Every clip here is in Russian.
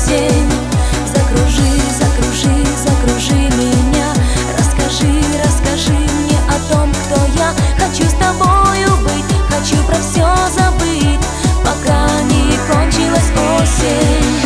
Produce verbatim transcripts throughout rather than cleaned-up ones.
осень. Закружи, закружи, закружи меня. Расскажи, расскажи мне о том, кто я. Хочу с тобою быть, хочу про все забыть, пока не кончилась осень.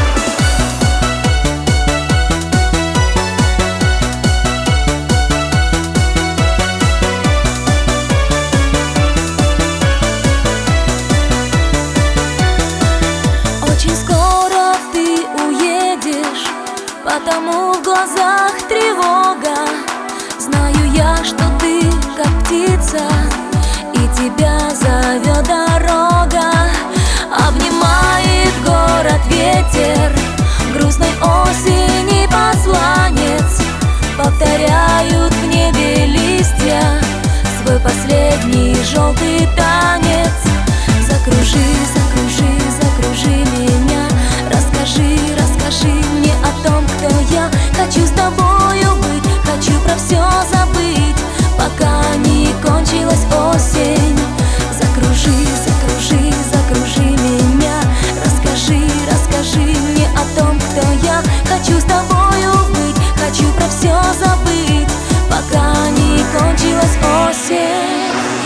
Очень скоро ты уедешь, потому в глазах тревога. Знаю я, что ты как птица, и тебя зовет дорога. Обнимает город ветер, грустной осени посланец. Повторяют в небе листья свой последний желтый танец. Закружи, закружи, закружи меня. Расскажи, расскажи мне о том, кто я. Хочу с тобою быть, хочу про все забыть, пока не кончилась осень. Закружи, закружи, закружи меня. Расскажи, расскажи мне о том, кто я. Хочу с тобою быть, хочу про все забыть, пока не кончилась осень.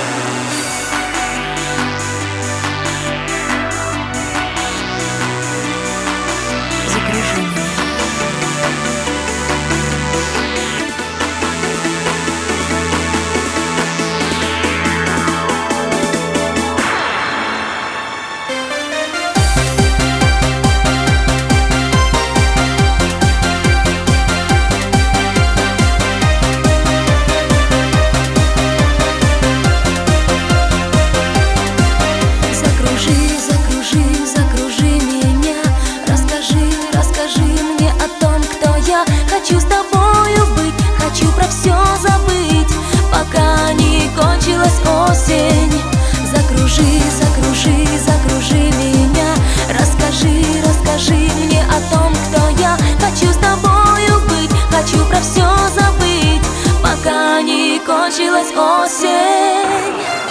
Закружи меня. Хочу с тобою быть, хочу про все забыть, пока не кончилась осень. Закружи, закружи, закружи меня. Расскажи, расскажи мне о том, кто я. Хочу с тобою быть, хочу про все забыть, пока не кончилась осень.